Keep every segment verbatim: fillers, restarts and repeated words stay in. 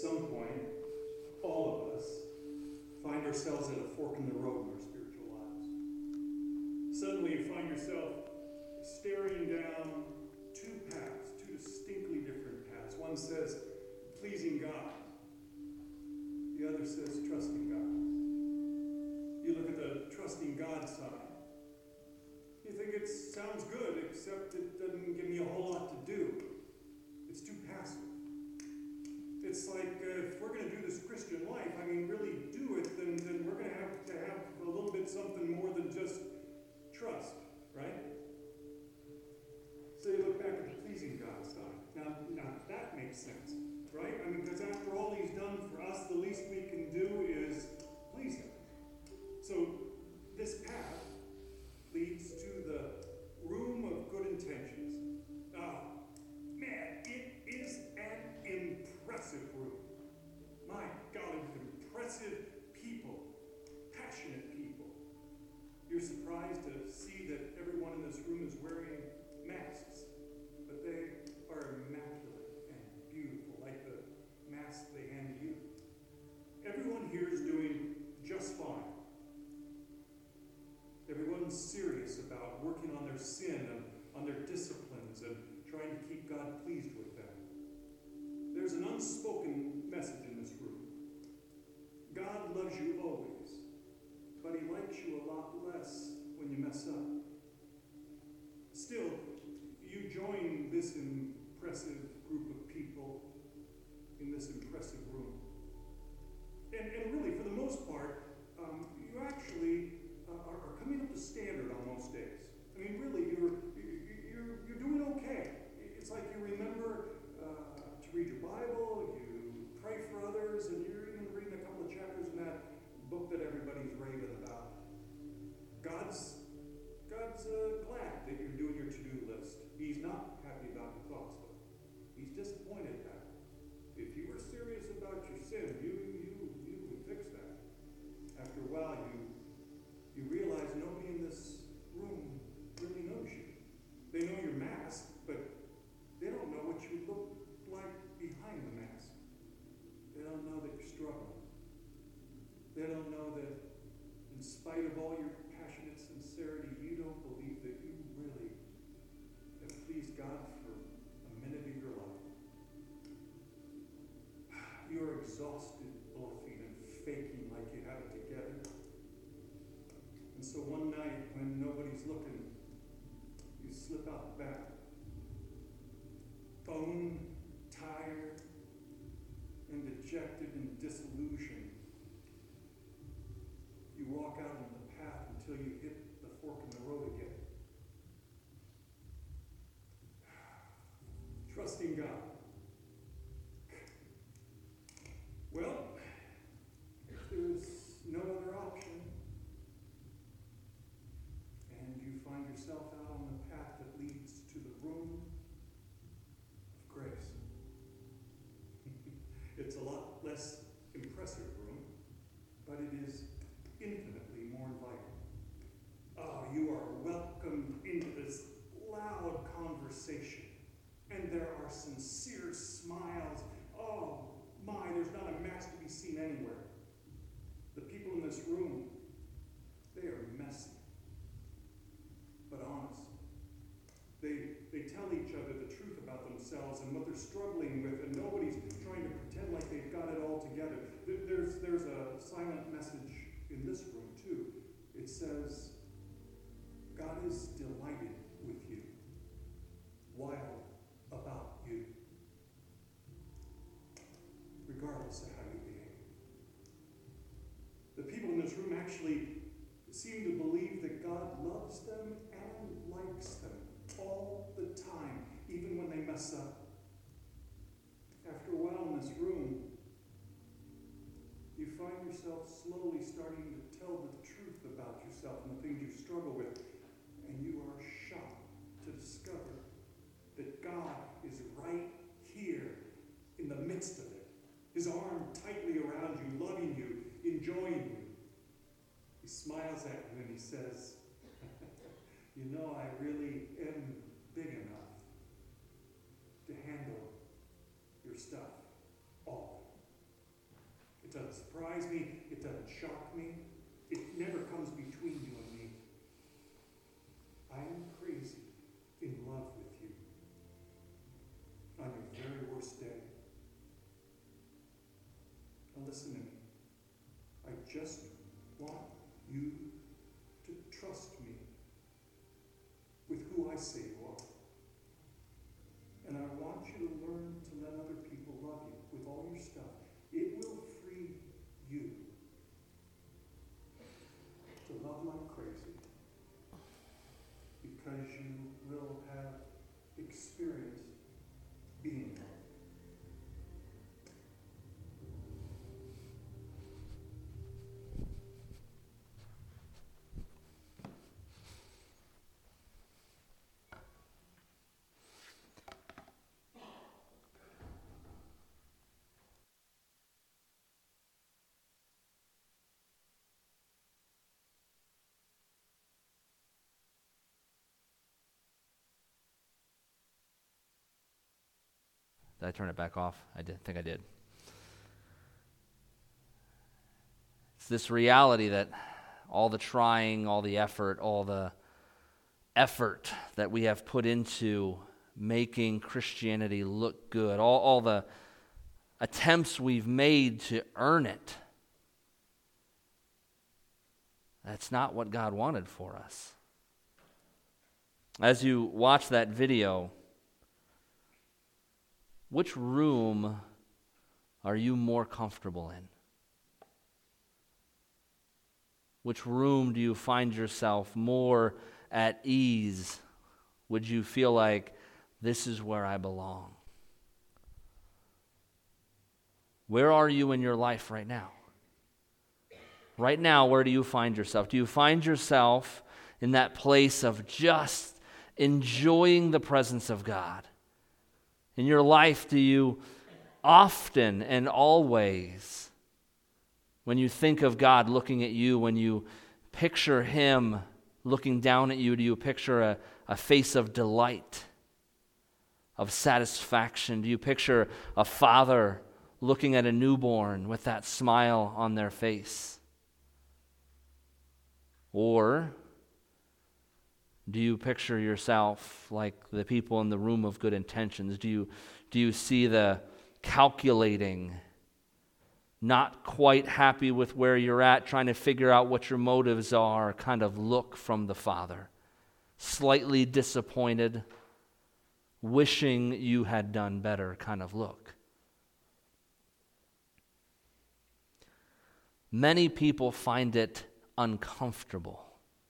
some point, all of us find ourselves at a fork in the road in our spiritual lives. Suddenly you find yourself staring down two paths, two distinctly different paths. One says, pleasing God. The other says, trusting God. You look at the trusting God side. You think it sounds good, except it doesn't give me a whole lot to do. It's too passive. It's like, uh, if we're going to do this Christian life, I mean, really do it, then, then we're going to have to have a little bit something more than just trust, right? So you look back at the pleasing God side. Now, now that makes sense, right? I mean, because after all he's done for us, the least we can do is please him. So this path leads to the room of good intentions. Oh, man, it is an impressive room. My golly, with impressive people, passionate people. You're surprised to see that everyone in this room is wearing masks, but they are immaculate and beautiful, like the mask they hand you. Everyone here is doing just fine. Everyone's serious about working on their sin and on their disciplines and trying to keep God pleased with them. There's an unspoken message in this room. God loves you always, but he likes you a lot less when you mess up. Still, you join this impressive group of people in this impressive room. And, and really, for the most part, um, you actually uh, are, are coming up to standard on most days. I mean, really, you're, you're, you're doing okay. It's like you remember uh, to read your Bible, you pray for others, and you're even reading a couple of chapters in that book that everybody's raving about. God's God's uh, glad that you're doing your to-do list. He's not happy about your thoughts, though. He's disappointed that if you were serious about your sin, you you you would fix that. After a while, you you realize nobody in this room really knows you. They know your mask, but they don't know what you look like behind the mask. They don't know that you're struggling. They don't know that in spite of all your passionate sincerity, you don't believe that you really have pleased God for a minute of your life. You're exhausted, bluffing and faking like you have it together. And so one night when nobody's looking, you slip out the back. Bone, tired, and dejected and disillusioned. You walk out on the path until you hit the fork in the road again. Trusting God. Well, if there's no other option, and you find yourself out on the path that leads to the room of grace. It's a lot less impressive room, but it is infinitely more inviting. Oh, you are welcomed into this loud conversation, and there are sincere smiles. Oh my, there's not a mask to be seen anywhere. The people in this room, they are messy, but honest. They, they tell each other the truth about themselves and what they're struggling with, and nobody's trying to pretend like they've got it all together. There's, there's a silent message in this room, too. It says, God is delighted with you, wild about you, regardless of how you behave. The people in this room actually seem to believe that God loves them and likes them all the time, even when they mess up. After a while in this room, you find yourself slowly starting to tell the truth about yourself and the things you struggle with, and you are shocked to discover that God is right here in the midst of it. His arm tightly around you, loving you, enjoying you. He smiles at you and he says, you know, I really am big enough to handle your stuff, all. listen to me. I just want you to trust me with who I say you are. And I want you to learn to let other people love you with all your stuff. It will free you to love like crazy because you will have experienced being loved. Did I turn it back off? I did, think I did. It's this reality that all the trying, all the effort, all the effort that we have put into making Christianity look good, all, all the attempts we've made to earn it, that's not what God wanted for us. As you watch that video, which room are you more comfortable in? Which room do you find yourself more at ease? Would you feel like this is where I belong? Where are you in your life right now? Right now, where do you find yourself? Do you find yourself in that place of just enjoying the presence of God? In your life, do you often and always, when you think of God looking at you, when you picture Him looking down at you, do you picture a, a face of delight, of satisfaction? Do you picture a father looking at a newborn with that smile on their face? Or do you picture yourself like the people in the room of good intentions? Do you, do you see the calculating, not quite happy with where you're at, trying to figure out what your motives are kind of look from the Father? Slightly disappointed, wishing you had done better kind of look. Many people find it uncomfortable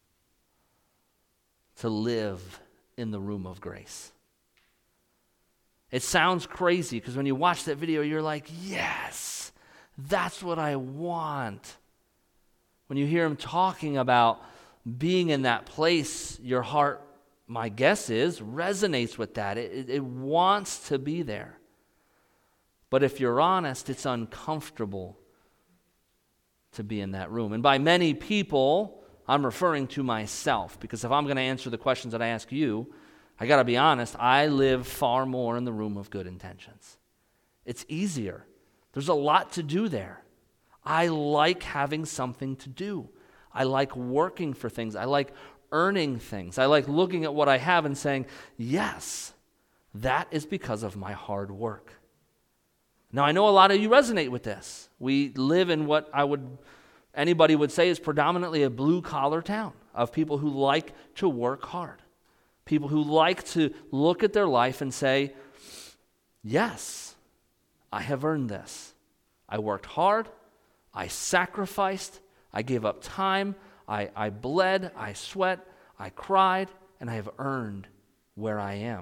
to live in the room of grace. It sounds crazy because when you watch that video, you're like, yes, that's what I want. When you hear him talking about being in that place, your heart, my guess is, resonates with that. It, it, it wants to be there. But if you're honest, it's uncomfortable to be in that room. And by many people, I'm referring to myself, because if I'm going to answer the questions that I ask you, I got to be honest, I live far more in the room of good intentions. It's easier. There's a lot to do there. I like having something to do. I like working for things. I like earning things. I like looking at what I have and saying, yes, that is because of my hard work. Now, I know a lot of you resonate with this. We live in what I would, anybody would say is predominantly a blue-collar town of people who like to work hard. People who like to look at their life and say, yes, I have earned this. I worked hard. I sacrificed. I gave up time. I, I bled. I sweat. I cried. And I have earned where I am.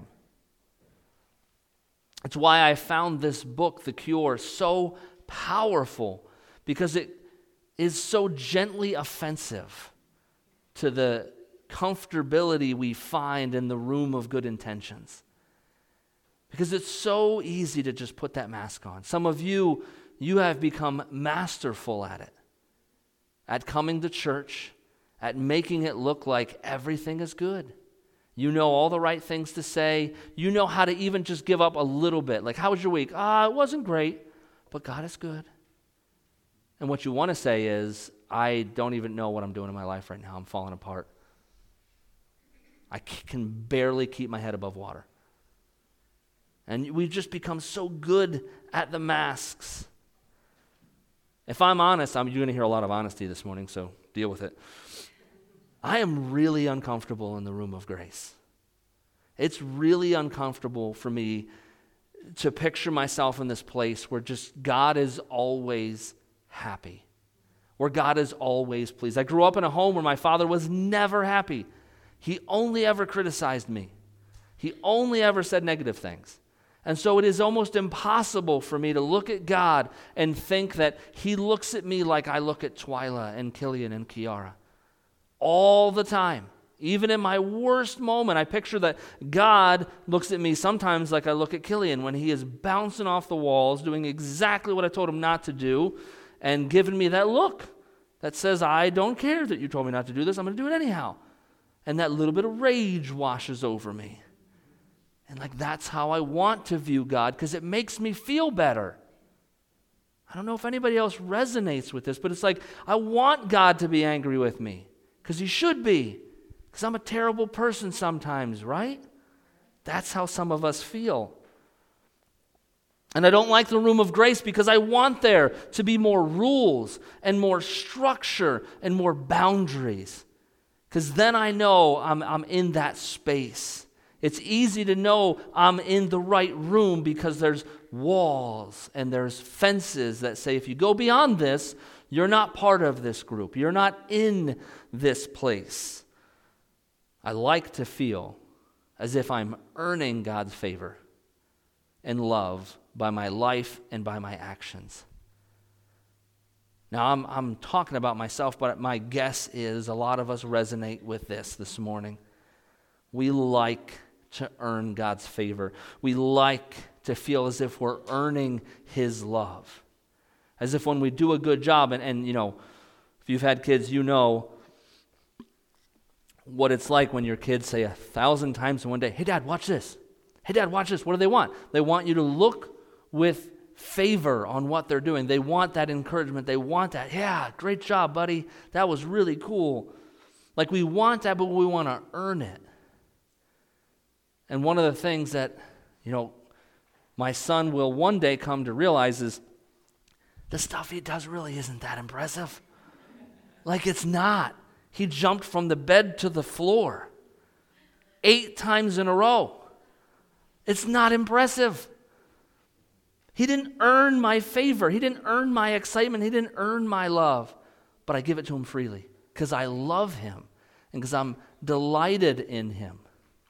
It's why I found this book, The Cure, so powerful, because it is so gently offensive to the comfortability we find in the room of good intentions. Because it's so easy to just put that mask on. Some of you, you have become masterful at it, at coming to church, at making it look like everything is good. You know all the right things to say. You know how to even just give up a little bit. Like, how was your week? Ah, it wasn't great, but God is good. And what you want to say is, I don't even know what I'm doing in my life right now. I'm falling apart. I can barely keep my head above water. And we've just become so good at the masks. If I'm honest, I'm, you're going to hear a lot of honesty this morning, so deal with it. I am really uncomfortable in the room of grace. It's really uncomfortable for me to picture myself in this place where just God is always happy, where God is always pleased. I grew up in a home where my father was never happy. He only ever criticized me. He only ever said negative things. And so it is almost impossible for me to look at God and think that he looks at me like I look at Twyla and Killian and Kiara. All the time. Even in my worst moment, I picture that God looks at me sometimes like I look at Killian when he is bouncing off the walls, doing exactly what I told him not to do, and giving me that look that says, I don't care that you told me not to do this, I'm going to do it anyhow. And that little bit of rage washes over me. And like that's how I want to view God because it makes me feel better. I don't know if anybody else resonates with this, but it's like I want God to be angry with me because he should be, because I'm a terrible person sometimes, right? That's how some of us feel. And I don't like the room of grace because I want there to be more rules and more structure and more boundaries. Because then I know I'm, I'm in that space. It's easy to know I'm in the right room because there's walls and there's fences that say if you go beyond this, you're not part of this group. You're not in this place. I like to feel as if I'm earning God's favor and love by my life and by my actions. Now, I'm, I'm talking about myself, but my guess is a lot of us resonate with this this morning. We like to earn God's favor. We like to feel as if we're earning his love. As if when we do a good job, and, and you know, if you've had kids, you know what it's like when your kids say a thousand times in one day, hey, Dad, watch this. Hey, Dad, watch this. What do they want? They want you to look with favor on what they're doing. They want that encouragement. They want that, yeah, great job, buddy. That was really cool. Like we want that, but we want to earn it. And one of the things that, you know, my son will one day come to realize is the stuff he does really isn't that impressive. Like it's not. He jumped from the bed to the floor eight times in a row. It's not impressive. He didn't earn my favor. He didn't earn my excitement. He didn't earn my love. But I give it to him freely because I love him and because I'm delighted in him.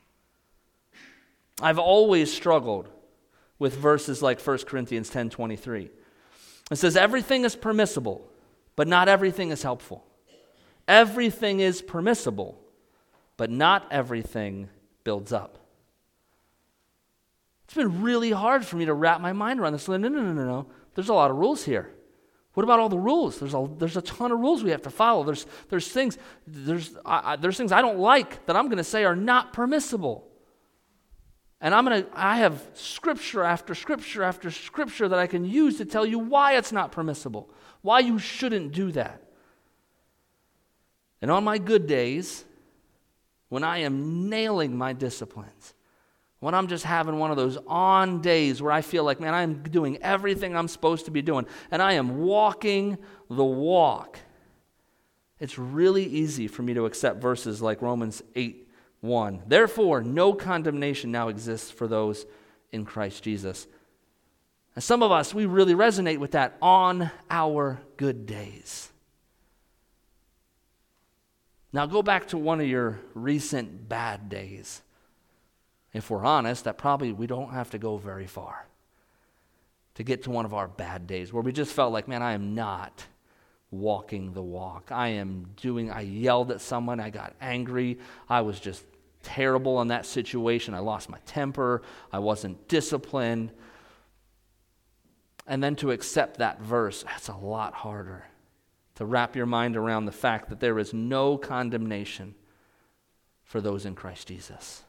I've always struggled with verses like First Corinthians ten twenty-three. It says, everything is permissible, but not everything is helpful. Everything is permissible, but not everything builds up. It's been really hard for me to wrap my mind around this. No, no, no, no, no. There's a lot of rules here. What about all the rules? There's a there's a ton of rules we have to follow. There's there's things there's I, there's things I don't like that I'm going to say are not permissible. And I'm going to I have scripture after scripture after scripture that I can use to tell you why it's not permissible, why you shouldn't do that. And on my good days, when I am nailing my disciplines, when I'm just having one of those on days where I feel like, man, I'm doing everything I'm supposed to be doing, and I am walking the walk, it's really easy for me to accept verses like Romans eight one. Therefore, no condemnation now exists for those in Christ Jesus. And some of us, we really resonate with that on our good days. Now go back to one of your recent bad days. If we're honest, that probably we don't have to go very far to get to one of our bad days where we just felt like, man, I am not walking the walk. I am doing, I yelled at someone, I got angry, I was just terrible in that situation, I lost my temper, I wasn't disciplined. And then to accept that verse, that's a lot harder. To wrap your mind around the fact that there is no condemnation for those in Christ Jesus.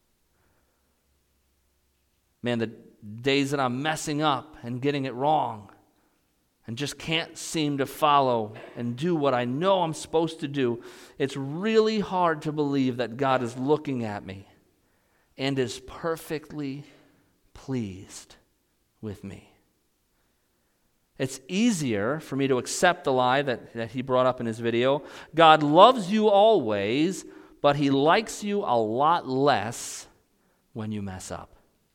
Man, the days that I'm messing up and getting it wrong and just can't seem to follow and do what I know I'm supposed to do, it's really hard to believe that God is looking at me and is perfectly pleased with me. It's easier for me to accept the lie that, that he brought up in his video. God loves you always, but he likes you a lot less when you mess up.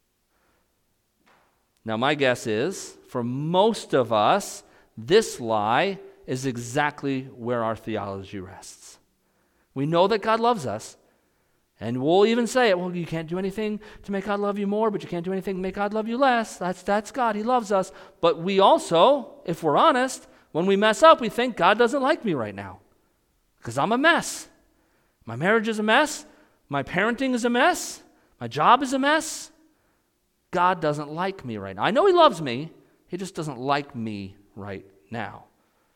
Now, my guess is, for most of us, this lie is exactly where our theology rests. We know that God loves us, and we'll even say it, well, you can't do anything to make God love you more, but you can't do anything to make God love you less. That's, that's God. He loves us. But we also, if we're honest, when we mess up, we think God doesn't like me right now because I'm a mess. My marriage is a mess. My parenting is a mess. My job is a mess. God doesn't like me right now. I know he loves me. He just doesn't like me right now.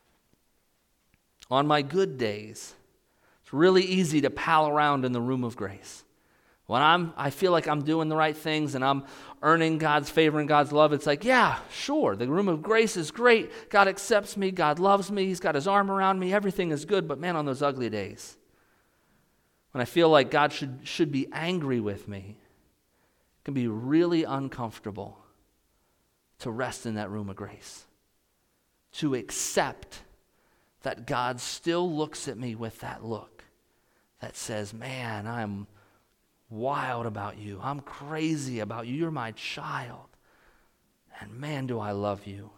On my good days, it's really easy to pal around in the room of grace. When I'm, I feel like I'm doing the right things and I'm earning God's favor and God's love, it's like, yeah, sure, the room of grace is great. God accepts me. God loves me. He's got his arm around me. Everything is good. But man, on those ugly days, when I feel like God should, should be angry with me, it can be really uncomfortable to rest in that room of grace, to accept that God still looks at me with that look that says, man, I'm wild about you. I'm crazy about you. You're my child. And man, do I love you.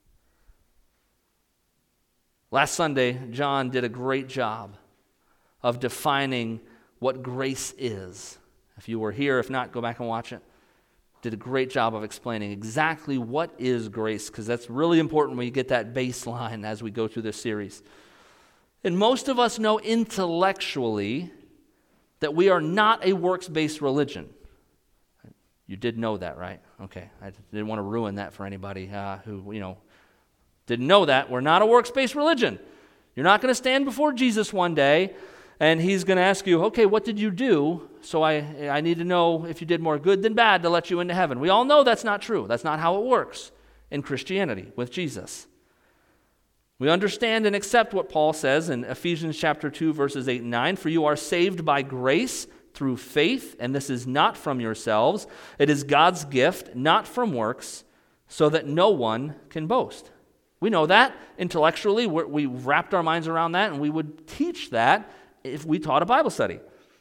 Last Sunday, John did a great job of defining what grace is. If you were here, if not, go back and watch it. Did a great job of explaining exactly what is grace, because that's really important when you get that baseline as we go through this series. And most of us know intellectually that we are not a works-based religion. You did know that, right? Okay, I didn't want to ruin that for anybody uh, who, you know, didn't know that. We're not a works-based religion. You're not going to stand before Jesus one day and he's going to ask you, okay, what did you do? So I, I need to know if you did more good than bad to let you into heaven. We all know that's not true. That's not how it works in Christianity with Jesus. We understand and accept what Paul says in Ephesians chapter two, verses eight and nine. For you are saved by grace through faith, and this is not from yourselves. It is God's gift, not from works, so that no one can boast. We know that intellectually. We're, we wrapped our minds around that, and we would teach that if we taught a Bible study.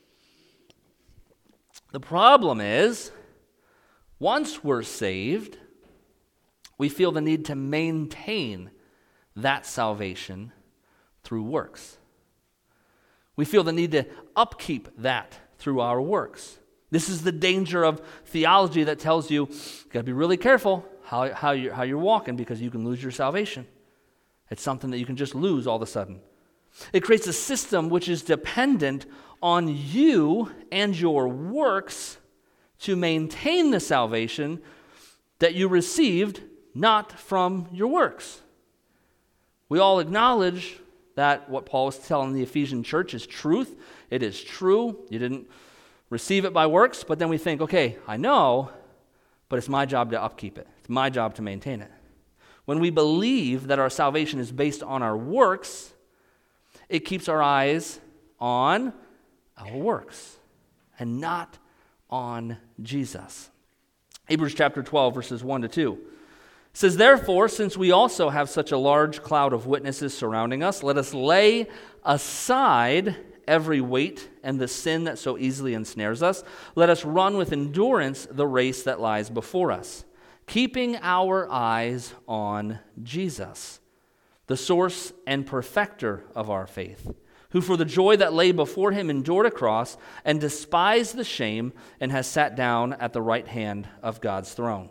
The problem is, once we're saved, we feel the need to maintain that salvation through works. We feel the need to upkeep that through our works. This is the danger of theology that tells you, you got to be really careful how, how, you're, how you're walking because you can lose your salvation. It's something that you can just lose all of a sudden. It creates a system which is dependent on you and your works to maintain the salvation that you received, not from your works. We all acknowledge that what Paul was telling the Ephesian church is truth. It is true. You didn't receive it by works, but then we think, okay, I know, but it's my job to upkeep it. It's my job to maintain it. When we believe that our salvation is based on our works, it keeps our eyes on our works and not on Jesus. Hebrews chapter twelve, verses one to two. It says, therefore, since we also have such a large cloud of witnesses surrounding us, let us lay aside every weight and the sin that so easily ensnares us. Let us run with endurance the race that lies before us, keeping our eyes on Jesus, the source and perfecter of our faith, who for the joy that lay before him endured a cross and despised the shame and has sat down at the right hand of God's throne.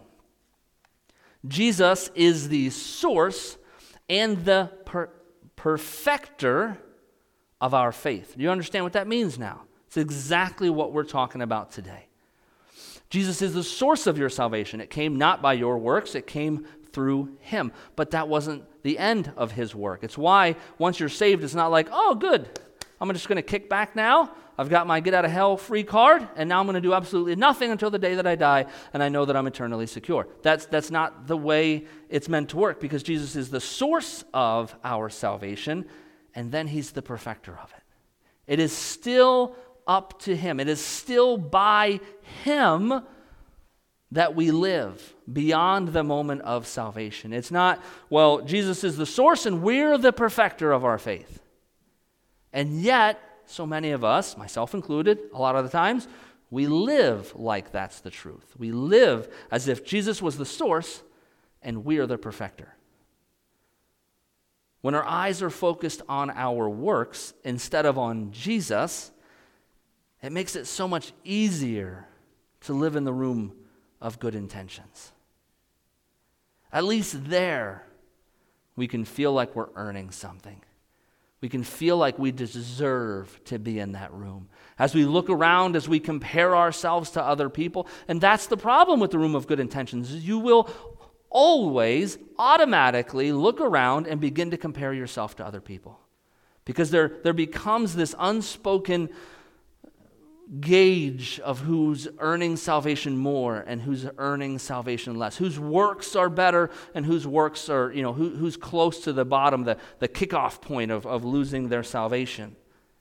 Jesus is the source and the per- perfecter of our faith. Do you understand what that means now? It's exactly what we're talking about today. Jesus is the source of your salvation. It came not by your works, it came through him. But that wasn't the end of his work. It's why once you're saved, it's not like, oh, good, I'm just going to kick back now. I've got my get out of hell free card, and now I'm going to do absolutely nothing until the day that I die, and I know that I'm eternally secure. That's, that's not the way it's meant to work, because Jesus is the source of our salvation, and then he's the perfecter of it. It is still up to him. It is still by him that we live beyond the moment of salvation. It's not, well, Jesus is the source and we're the perfecter of our faith. And yet, so many of us, myself included, a lot of the times, we live like that's the truth. We live as if Jesus was the source and we are the perfecter. When our eyes are focused on our works instead of on Jesus, it makes it so much easier to live in the room of good intentions. At least there, we can feel like we're earning something. We can feel like we deserve to be in that room. As we look around, as we compare ourselves to other people, and that's the problem with the room of good intentions. You will always automatically look around and begin to compare yourself to other people. Because there, there becomes this unspoken gauge of who's earning salvation more and who's earning salvation less, whose works are better and whose works are, you know, who, who's close to the bottom, the, the kickoff point of, of losing their salvation.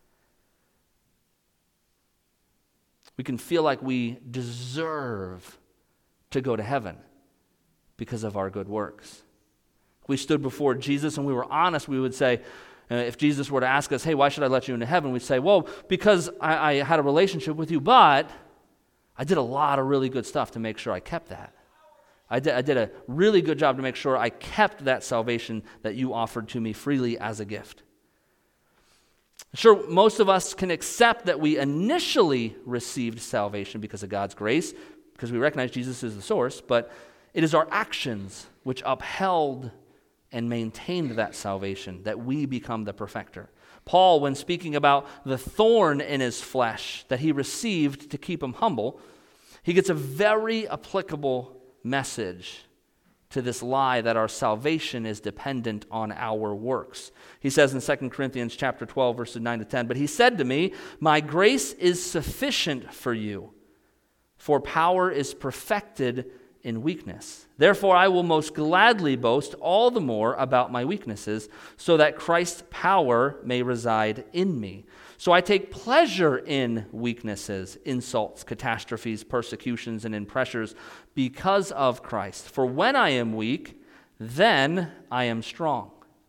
We can feel like we deserve to go to heaven because of our good works. If we stood before Jesus and we were honest, we would say, uh, if Jesus were to ask us, hey, why should I let you into heaven? We'd say, well, because I, I had a relationship with you, but I did a lot of really good stuff to make sure I kept that. I did, I did a really good job to make sure I kept that salvation that you offered to me freely as a gift. Sure, most of us can accept that we initially received salvation because of God's grace, because we recognize Jesus is the source, but it is our actions which upheld and maintained that salvation that we become the perfecter. Paul, when speaking about the thorn in his flesh that he received to keep him humble, he gets a very applicable message to this lie that our salvation is dependent on our works. He says in Second Corinthians chapter twelve, verses nine to ten, but he said to me, my grace is sufficient for you, for power is perfected in weakness. Therefore, I will most gladly boast all the more about my weaknesses, so that Christ's power may reside in me. So I take pleasure in weaknesses, insults, catastrophes, persecutions, and in pressures because of Christ. For when I am weak, then I am strong.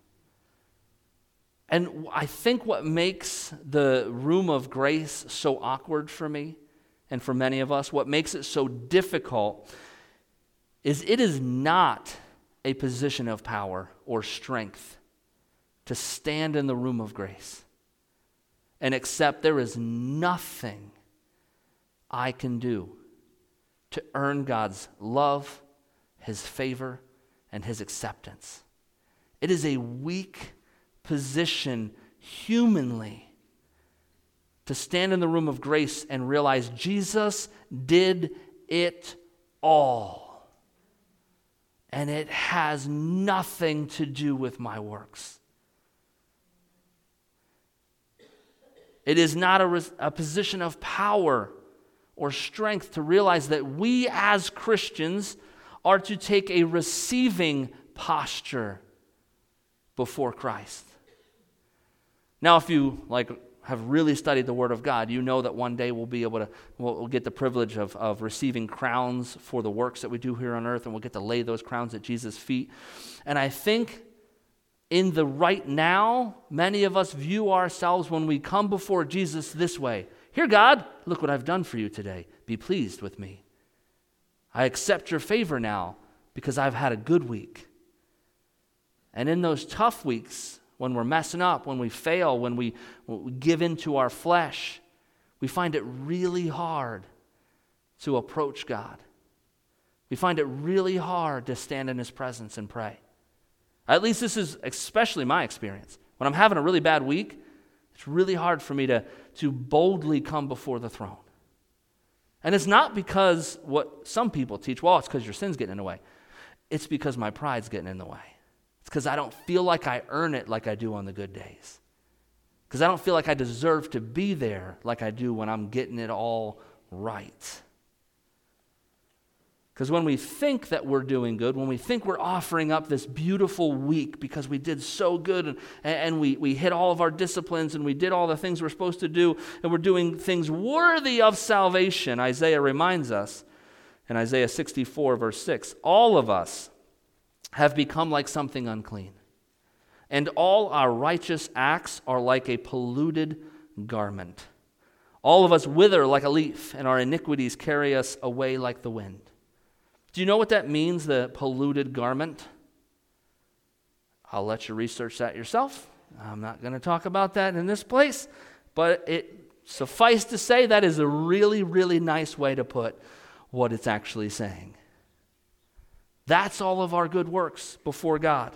And I think what makes the room of grace so awkward for me, and for many of us, what makes it so difficult is it is not a position of power or strength to stand in the room of grace and accept there is nothing I can do to earn God's love, His favor, and His acceptance. It is a weak position humanly to stand in the room of grace and realize Jesus did it all. And it has nothing to do with my works. It is not a, res- a position of power or strength to realize that we as Christians are to take a receiving posture before Christ. Now, if you like have really studied the Word of God, you know that one day we'll be able to, we'll, we'll get the privilege of, of receiving crowns for the works that we do here on earth, and we'll get to lay those crowns at Jesus' feet. And I think in the right now, many of us view ourselves when we come before Jesus this way. Here, God, look what I've done for you today. Be pleased with me. I accept your favor now because I've had a good week. And in those tough weeks, when we're messing up, when we fail, when we, when we give in to our flesh, we find it really hard to approach God. We find it really hard to stand in His presence and pray. At least this is especially my experience. When I'm having a really bad week, it's really hard for me to, to boldly come before the throne. And it's not because what some people teach, well, it's because your sin's getting in the way. It's because my pride's getting in the way. It's because I don't feel like I earn it like I do on the good days. Because I don't feel like I deserve to be there like I do when I'm getting it all right. Because when we think that we're doing good, when we think we're offering up this beautiful week because we did so good and, and we, we hit all of our disciplines and we did all the things we're supposed to do and we're doing things worthy of salvation, Isaiah reminds us, In Isaiah sixty-four, verse six, all of us have become like something unclean, and all our righteous acts are like a polluted garment. All of us wither like a leaf, and our iniquities carry us away like the wind. Do you know what that means, the polluted garment? I'll let you research that yourself. I'm not going to talk about that in this place, but it suffice to say that is a really, really nice way to put what it's actually saying. That's all of our good works before God.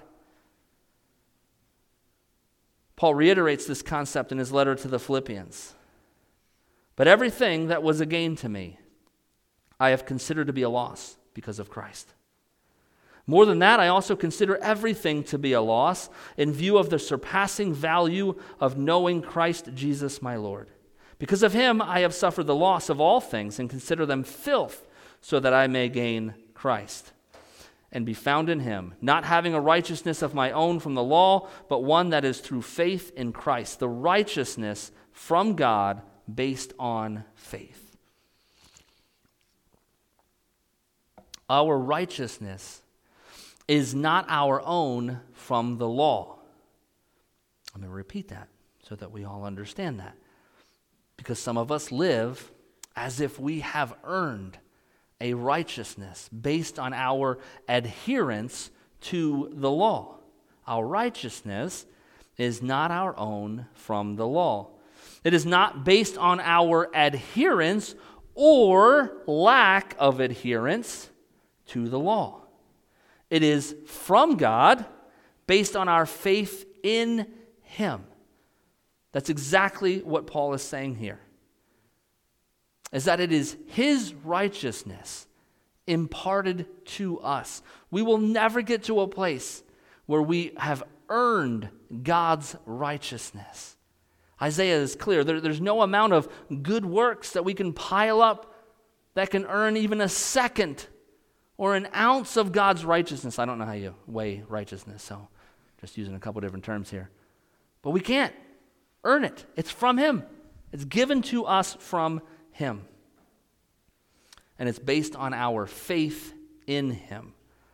Paul reiterates this concept in his letter to the Philippians. But everything that was a gain to me, I have considered to be a loss because of Christ. More than that, I also consider everything to be a loss in view of the surpassing value of knowing Christ Jesus my Lord. Because of him, I have suffered the loss of all things and consider them filth so that I may gain Christ and be found in him, not having a righteousness of my own from the law, but one that is through faith in Christ, the righteousness from God based on faith. Our righteousness is not our own from the law. I'm going to repeat that so that we all understand that. Because some of us live as if we have earned a righteousness based on our adherence to the law. Our righteousness is not our own from the law. It is not based on our adherence or lack of adherence to the law. It is from God based on our faith in him. That's exactly what Paul is saying here. Is that it is his righteousness imparted to us. We will never get to a place where we have earned God's righteousness. Isaiah is clear. There, there's no amount of good works that we can pile up that can earn even a second or an ounce of God's righteousness. I don't know how you weigh righteousness, so just using a couple different terms here. But we can't earn it. It's from him. It's given to us from him. And it's based on our faith in him.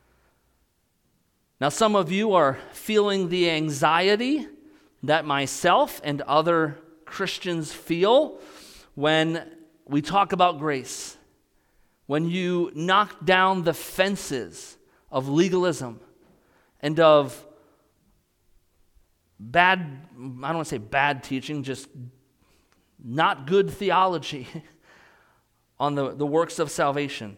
Now, some of you are feeling the anxiety that myself and other Christians feel when we talk about grace. When you knock down the fences of legalism and of bad, I don't want to say bad teaching, just not good theology on the, the works of salvation.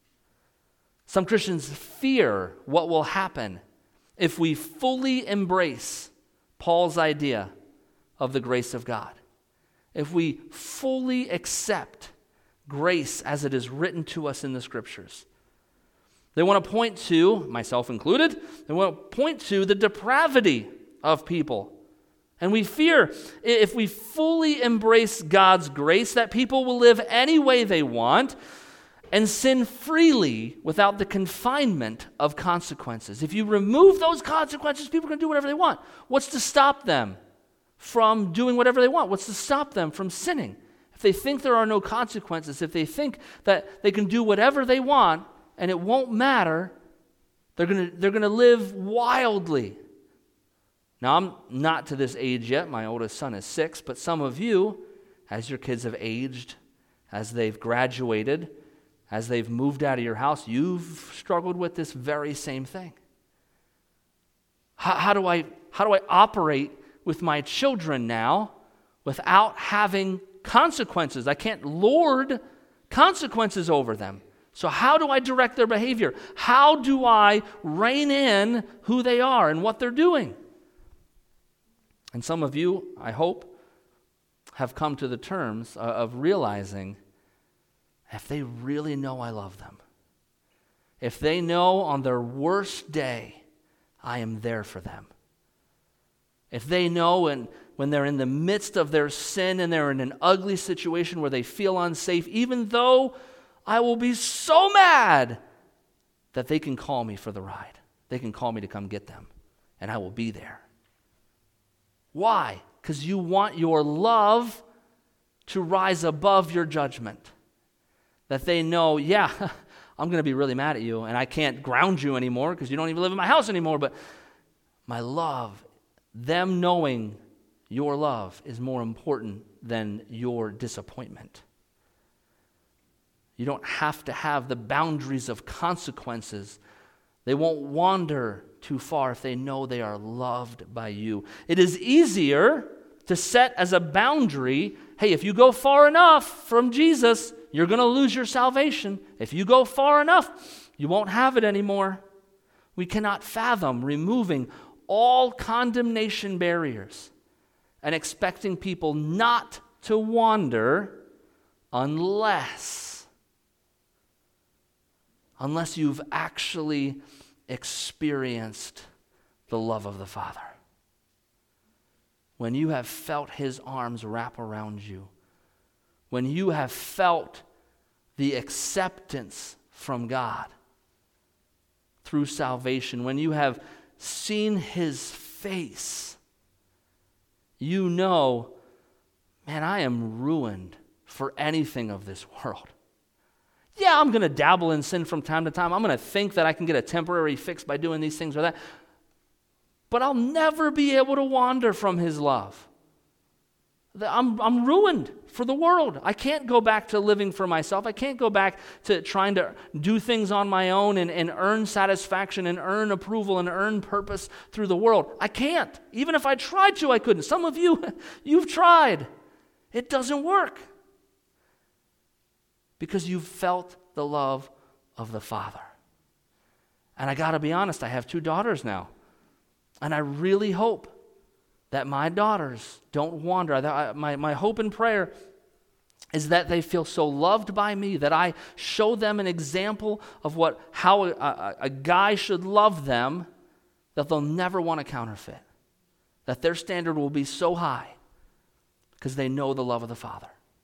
Some Christians fear what will happen if we fully embrace Paul's idea of the grace of God. If we fully accept grace as it is written to us in the Scriptures. They want to point to, myself included, they want to point to the depravity of people. And we fear if we fully embrace God's grace that people will live any way they want and sin freely without the confinement of consequences. If you remove those consequences, people are going to do whatever they want. What's to stop them from doing whatever they want? What's to stop them from sinning? If they think there are no consequences, if they think that they can do whatever they want and it won't matter, they're going to they're going to live wildly. Now, I'm not to this age yet. My oldest son is six, but some of you, as your kids have aged, as they've graduated, as they've moved out of your house, you've struggled with this very same thing. How, how do I how do I operate with my children now without having consequences? I can't lord consequences over them. So how do I direct their behavior? How do I rein in who they are and what they're doing? And some of you, I hope, have come to the terms of realizing if they really know I love them, if they know on their worst day I am there for them, if they know when, when they're in the midst of their sin and they're in an ugly situation where they feel unsafe, even though I will be so mad that they can call me for the ride. They can call me to come get them, and I will be there. Why? Because you want your love to rise above your judgment. That they know, yeah, I'm going to be really mad at you, and I can't ground you anymore because you don't even live in my house anymore. But my love, them knowing your love is more important than your disappointment. You don't have to have the boundaries of consequences. They won't wander too far if they know they are loved by you. It is easier to set as a boundary, hey, if you go far enough from Jesus, you're going to lose your salvation. If you go far enough, you won't have it anymore. We cannot fathom removing all condemnation barriers and expecting people not to wander unless, unless you've actually experienced the love of the Father. When you have felt His arms wrap around you, when you have felt the acceptance from God through salvation, when you have seen His face, you know, man, I am ruined for anything of this world. Yeah, I'm going to dabble in sin from time to time. I'm going to think that I can get a temporary fix by doing these things or that. But I'll never be able to wander from His love. I'm, I'm ruined for the world. I can't go back to living for myself. I can't go back to trying to do things on my own and, and earn satisfaction and earn approval and earn purpose through the world. I can't. Even if I tried to, I couldn't. Some of you, you've tried. It doesn't work. Because you've felt the love of the Father. And I got to be honest, I have two daughters now. And I really hope that my daughters don't wander. I, my, my hope and prayer is that they feel so loved by me that I show them an example of what how a, a, a guy should love them that they'll never want to counterfeit. That their standard will be so high because they know the love of the Father.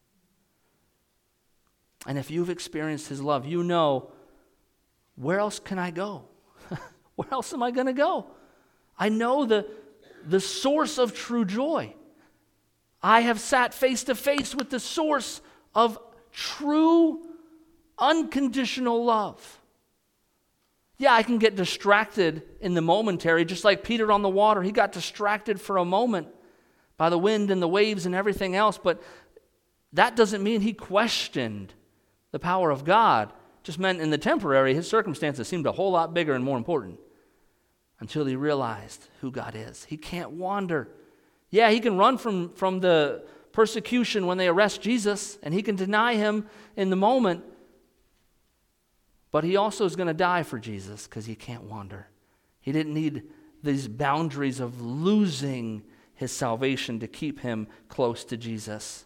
And if you've experienced His love, you know, where else can I go? Where else am I going to go? I know the, the source of true joy. I have sat face to face with the source of true, unconditional love. Yeah, I can get distracted in the momentary, just like Peter on the water. He got distracted for a moment by the wind and the waves and everything else, but that doesn't mean he questioned the power of God. Just meant in the temporary, his circumstances seemed a whole lot bigger and more important until he realized who God is. He can't wander. Yeah, he can run from, from the persecution when they arrest Jesus, and he can deny Him in the moment, but he also is going to die for Jesus because he can't wander. He didn't need these boundaries of losing his salvation to keep him close to Jesus.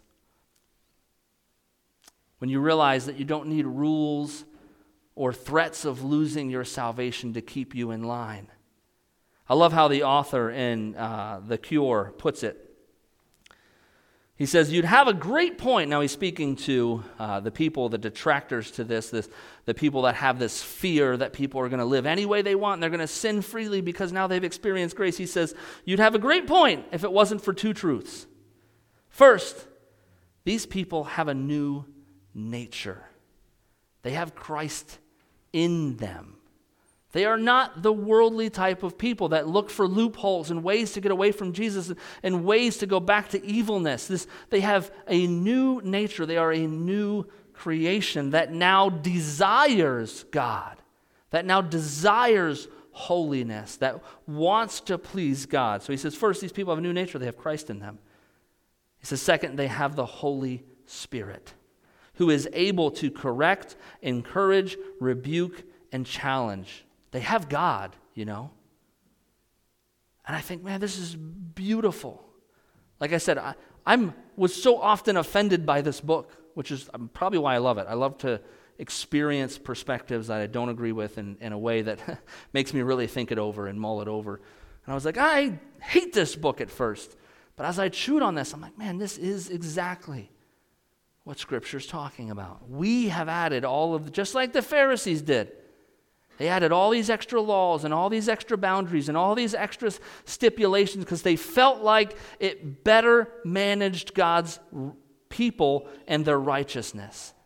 When you realize that you don't need rules or threats of losing your salvation to keep you in line. I love how the author in uh, The Cure puts it. He says, you'd have a great point. Now he's speaking to uh, the people, the detractors to this, this, the people that have this fear that people are going to live any way they want and they're going to sin freely because now they've experienced grace. He says, you'd have a great point if it wasn't for two truths. First, these people have a new nature. They have Christ in them. They are not the worldly type of people that look for loopholes and ways to get away from Jesus and ways to go back to evilness. This, they have a new nature. They are a new creation that now desires God, that now desires holiness, that wants to please God. So he says, first, these people have a new nature. They have Christ in them. He says, second, they have the Holy Spirit, who is able to correct, encourage, rebuke, and challenge. They have God, you know. And I think, man, this is beautiful. Like I said, I I'm, was so often offended by this book, which is probably why I love it. I love to experience perspectives that I don't agree with in, in a way that makes me really think it over and mull it over. And I was like, I hate this book at first. But as I chewed on this, I'm like, man, this is exactly what Scripture's talking about. We have added all of, the, just like the Pharisees did. They added all these extra laws and all these extra boundaries and all these extra stipulations because they felt like it better managed God's people and their righteousness.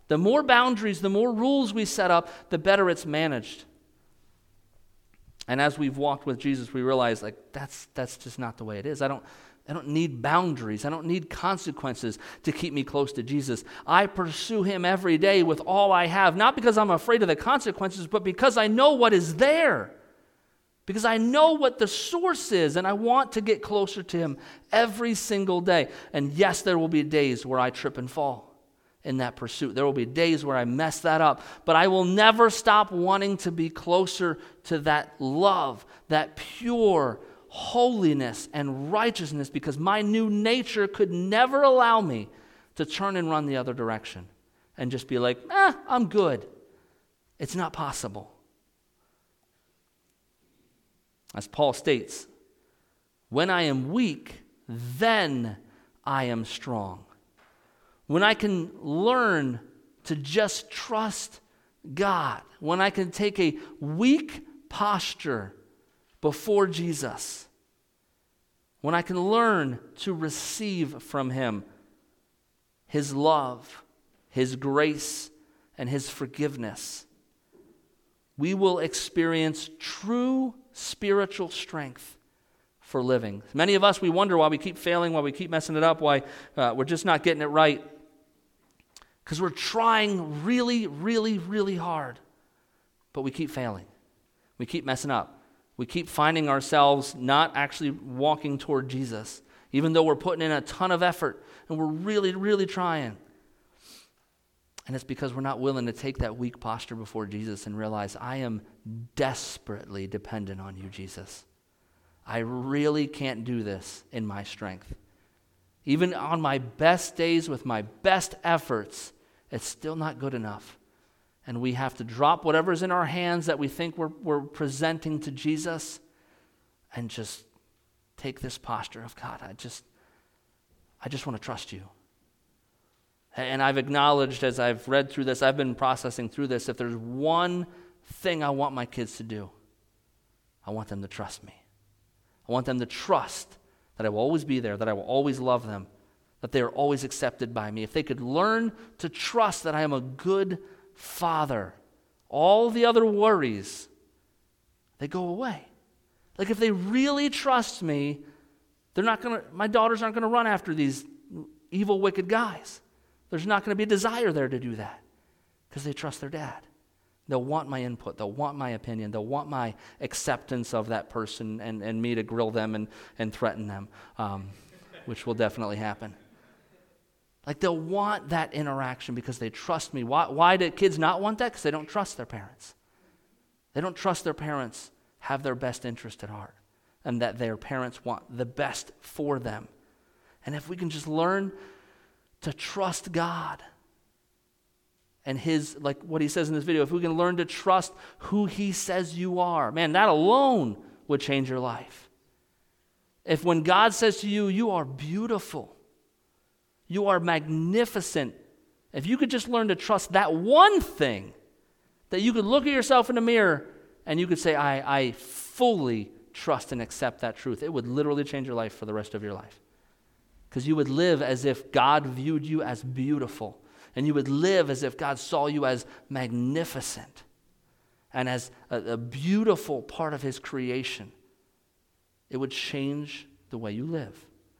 The more boundaries, the more rules we set up, the better it's managed. And as we've walked with Jesus, we realize like that's that's just not the way it is. I don't I don't need boundaries. I don't need consequences to keep me close to Jesus. I pursue him every day with all I have, not because I'm afraid of the consequences, but because I know what is there. Because I know what the source is, and I want to get closer to him every single day. And yes, there will be days where I trip and fall in that pursuit. There will be days where I mess that up, but I will never stop wanting to be closer to that love, that pure holiness and righteousness, because my new nature could never allow me to turn and run the other direction and just be like, eh, I'm good. It's not possible. As Paul states, when I am weak, then I am strong. When I can learn to just trust God, when I can take a weak posture before Jesus, when I can learn to receive from him his love, his grace, and his forgiveness, we will experience true spiritual strength for living. Many of us, we wonder why we keep failing, why we keep messing it up, why uh, we're just not getting it right. Because we're trying really, really, really hard, but we keep failing. We keep messing up. We keep finding ourselves not actually walking toward Jesus, even though we're putting in a ton of effort and we're really, really trying. And it's because we're not willing to take that weak posture before Jesus and realize, I am desperately dependent on you, Jesus. I really can't do this in my strength. Even on my best days with my best efforts, it's still not good enough. And we have to drop whatever's in our hands that we think we're, we're presenting to Jesus and just take this posture of, God, I just, I just want to trust you. And I've acknowledged as I've read through this, I've been processing through this, if there's one thing I want my kids to do, I want them to trust me. I want them to trust that I will always be there, that I will always love them, that they are always accepted by me. If they could learn to trust that I am a good father, all the other worries, they go away. Like if they really trust me, they're not gonna, my daughters aren't gonna run after these evil, wicked guys. There's not gonna be a desire there to do that because they trust their dad. They'll want my input. They'll want my opinion. They'll want my acceptance of that person and, and me to grill them and, and threaten them, um, which will definitely happen. Like they'll want that interaction because they trust me. Why, why do kids not want that? Because they don't trust their parents. They don't trust their parents have their best interest at heart and that their parents want the best for them. And if we can just learn to trust God and his, like what he says in this video, if we can learn to trust who he says you are, man, that alone would change your life. If when God says to you, you are beautiful, you are magnificent, if you could just learn to trust that one thing, that you could look at yourself in the mirror and you could say, I, I fully trust and accept that truth, it would literally change your life for the rest of your life. Because you would live as if God viewed you as beautiful. And you would live as if God saw you as magnificent and as a, a beautiful part of his creation. It would change the way you live.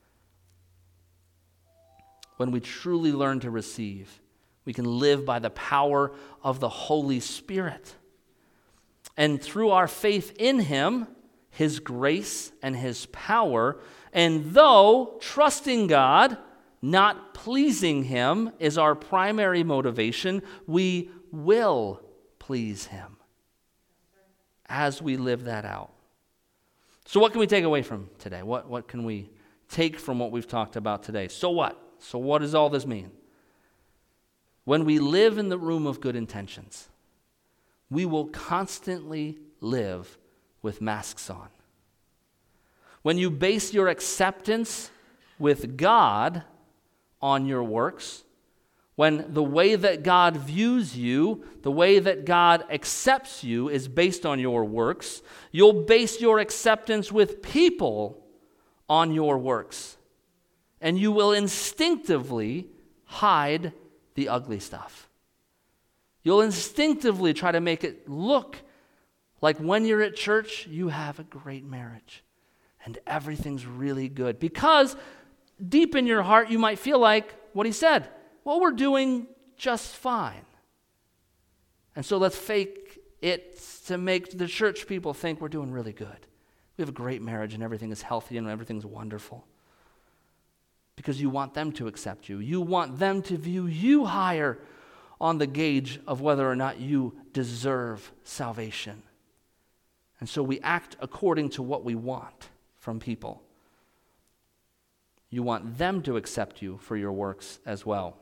When we truly learn to receive, we can live by the power of the Holy Spirit. And through our faith in him, his grace and his power, and though trusting God, not pleasing him is our primary motivation, we will please him as we live that out. So what can we take away from today? What, what can we take from what we've talked about today? So what? So what does all this mean? When we live in the room of good intentions, we will constantly live with masks on. When you base your acceptance with God on your works, when the way that God views you, the way that God accepts you is based on your works, you'll base your acceptance with people on your works. And you will instinctively hide the ugly stuff. You'll instinctively try to make it look like when you're at church, you have a great marriage and everything's really good. Because deep in your heart, you might feel like what he said, well, we're doing just fine. And so let's fake it to make the church people think we're doing really good. We have a great marriage and everything is healthy and everything's wonderful. Because you want them to accept you. You want them to view you higher on the gauge of whether or not you deserve salvation. And so we act according to what we want from people. You want them to accept you for your works as well.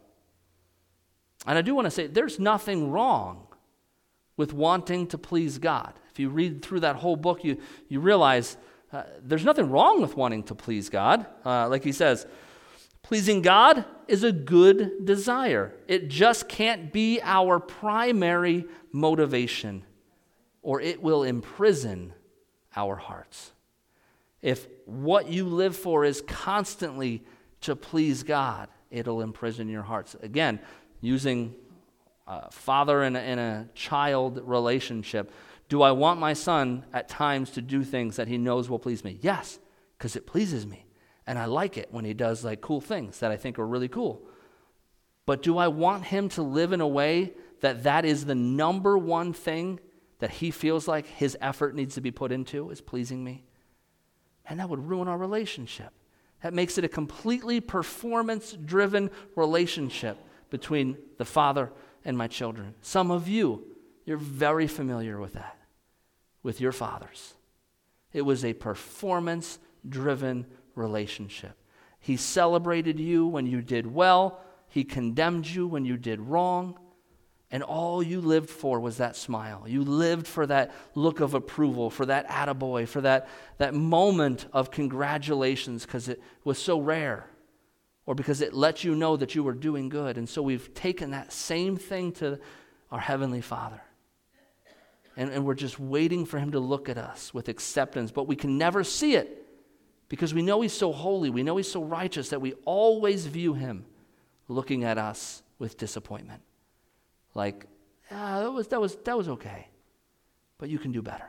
And I do want to say, there's nothing wrong with wanting to please God. If you read through that whole book, you, you realize uh, there's nothing wrong with wanting to please God. Uh, like he says, pleasing God is a good desire. It just can't be our primary motivation, or it will imprison our hearts. If what you live for is constantly to please God, it'll imprison your hearts. Again, using a father and a, and a child relationship, do I want my son at times to do things that he knows will please me? Yes, because it pleases me. And I like it when he does like cool things that I think are really cool. But do I want him to live in a way that that is the number one thing that he feels like his effort needs to be put into, is pleasing me? And that would ruin our relationship. That makes it a completely performance-driven relationship between the father and my children. Some of you, you're very familiar with that, with your fathers. It was a performance-driven relationship. He celebrated you when you did well. He condemned you when you did wrong. And all you lived for was that smile. You lived for that look of approval, for that attaboy, for that, that moment of congratulations because it was so rare, or because it let you know that you were doing good. And so we've taken that same thing to our Heavenly Father. And, and we're just waiting for him to look at us with acceptance, but we can never see it because we know he's so holy, we know he's so righteous that we always view him looking at us with disappointment. Like, ah, that was that was that was okay, but you can do better.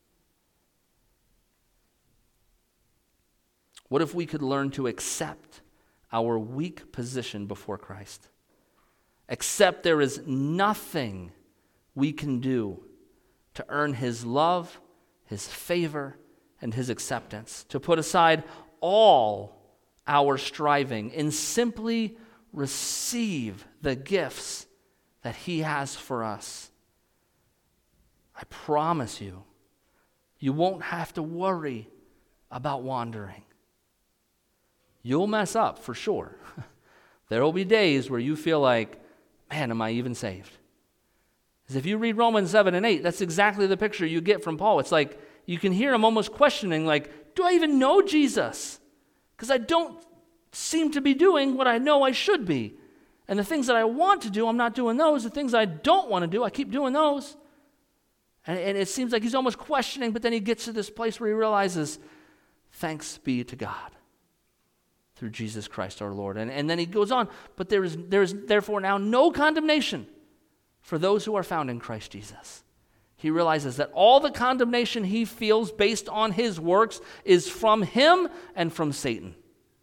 What if we could learn to accept our weak position before Christ? Accept there is nothing we can do to earn his love, his favor, and his acceptance. To put aside all our striving and simply receive the gifts that he has for us. I promise you, you won't have to worry about wandering. You'll mess up for sure. There will be days where you feel like, man, am I even saved? Because if you read Romans seven and eight, that's exactly the picture you get from Paul. It's like you can hear him almost questioning, like, do I even know Jesus? Because I don't seem to be doing what I know I should be. And the things that I want to do, I'm not doing those. The things I don't want to do, I keep doing those. And, and it seems like he's almost questioning, but then he gets to this place where he realizes, thanks be to God through Jesus Christ our Lord. And, and then he goes on, but there is, there is therefore now no condemnation for those who are found in Christ Jesus. He realizes that all the condemnation he feels based on his works is from him and from Satan.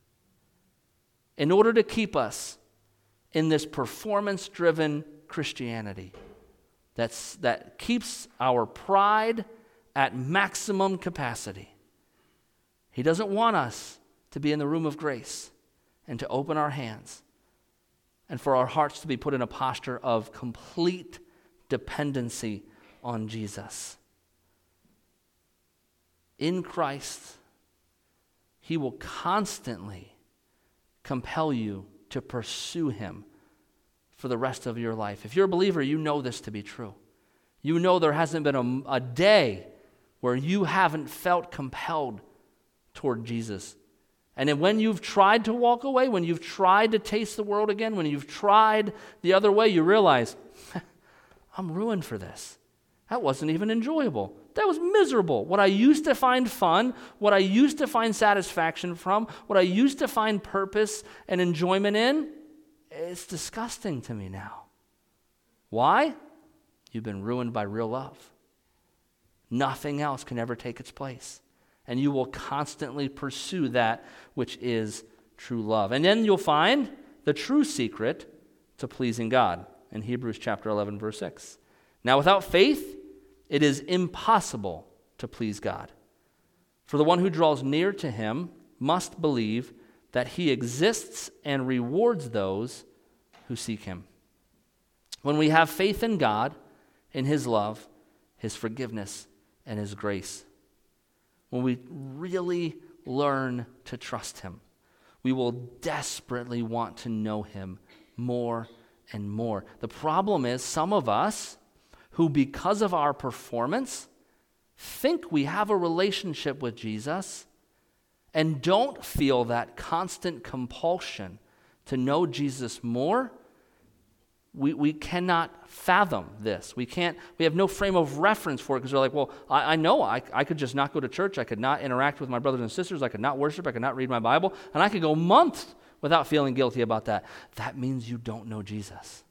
In order to keep us in this performance-driven Christianity that's, that keeps our pride at maximum capacity. He doesn't want us to be in the room of grace and to open our hands and for our hearts to be put in a posture of complete dependency on Jesus. In Christ, he will constantly compel you to pursue him for the rest of your life. If you're a believer, you know this to be true. You know there hasn't been a, a day where you haven't felt compelled toward Jesus. And then when you've tried to walk away, when you've tried to taste the world again, when you've tried the other way, you realize, I'm ruined for this. That wasn't even enjoyable. That was miserable. What I used to find fun, what I used to find satisfaction from, what I used to find purpose and enjoyment in, it's disgusting to me now. Why? You've been ruined by real love. Nothing else can ever take its place. And you will constantly pursue that which is true love. And then you'll find the true secret to pleasing God in Hebrews chapter eleven, verse six. Now, without faith, it is impossible to please God. For the one who draws near to him must believe that he exists and rewards those who seek him. When we have faith in God, in his love, his forgiveness, and his grace, when we really learn to trust him, we will desperately want to know him more and more. The problem is some of us who, because of our performance, think we have a relationship with Jesus and don't feel that constant compulsion to know Jesus more. We we cannot fathom this. We can't, we have no frame of reference for it because we're like, well, I, I know I, I could just not go to church. I could not interact with my brothers and sisters. I could not worship. I could not read my Bible. And I could go months without feeling guilty about that. That means you don't know Jesus.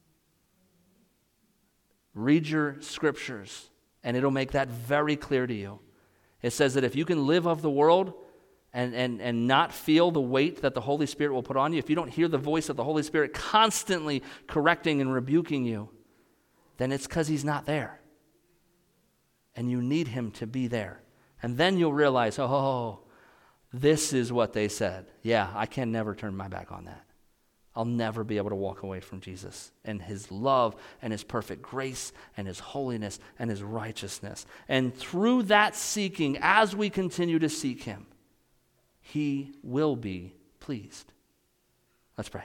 Read your scriptures, and it'll make that very clear to you. It says that if you can live of the world and, and, and not feel the weight that the Holy Spirit will put on you, if you don't hear the voice of the Holy Spirit constantly correcting and rebuking you, then it's because he's not there. And you need him to be there. And then you'll realize, oh, this is what they said. Yeah, I can never turn my back on that. I'll never be able to walk away from Jesus and his love and his perfect grace and his holiness and his righteousness. And through that seeking, as we continue to seek him, he will be pleased. Let's pray.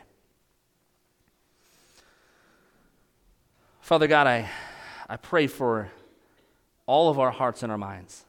Father God, I, I pray for all of our hearts and our minds.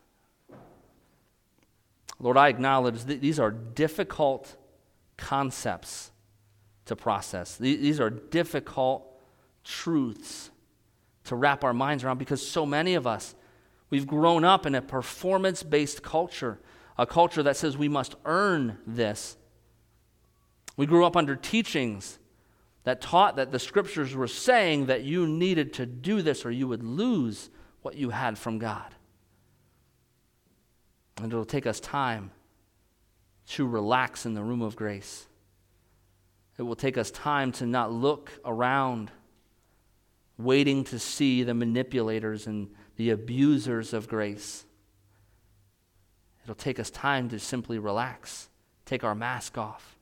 Lord, I acknowledge that these are difficult concepts to process. These are difficult truths to wrap our minds around because so many of us, we've grown up in a performance-based culture, a culture that says we must earn this. We grew up under teachings that taught that the scriptures were saying that you needed to do this or you would lose what you had from God. And it'll take us time to relax in the room of grace. It will take us time to not look around, waiting to see the manipulators and the abusers of grace. It'll take us time to simply relax, take our mask off,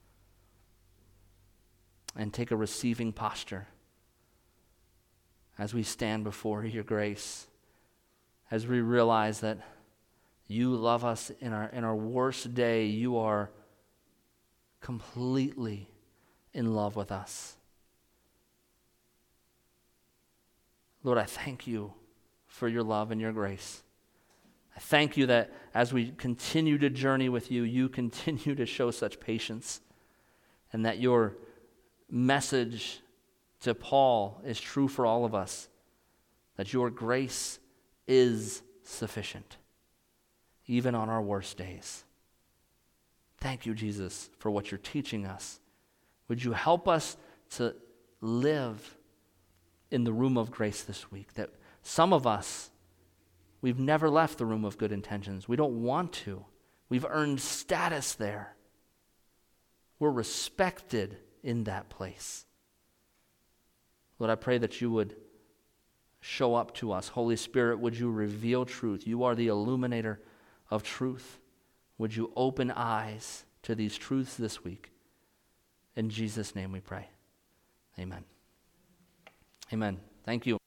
and take a receiving posture as we stand before your grace, as we realize that you love us in our, in our worst day. You are completely in love with us. Lord, I thank you for your love and your grace. I thank you that as we continue to journey with you, you continue to show such patience, and that your message to Paul is true for all of us, that your grace is sufficient, even on our worst days. Thank you, Jesus, for what you're teaching us. Would you help us to live in the room of grace this week? That some of us, we've never left the room of good intentions. We don't want to. We've earned status there. We're respected in that place. Lord, I pray that you would show up to us. Holy Spirit, would you reveal truth? You are the illuminator of truth. Would you open eyes to these truths this week? In Jesus' name we pray. Amen. Amen. Thank you.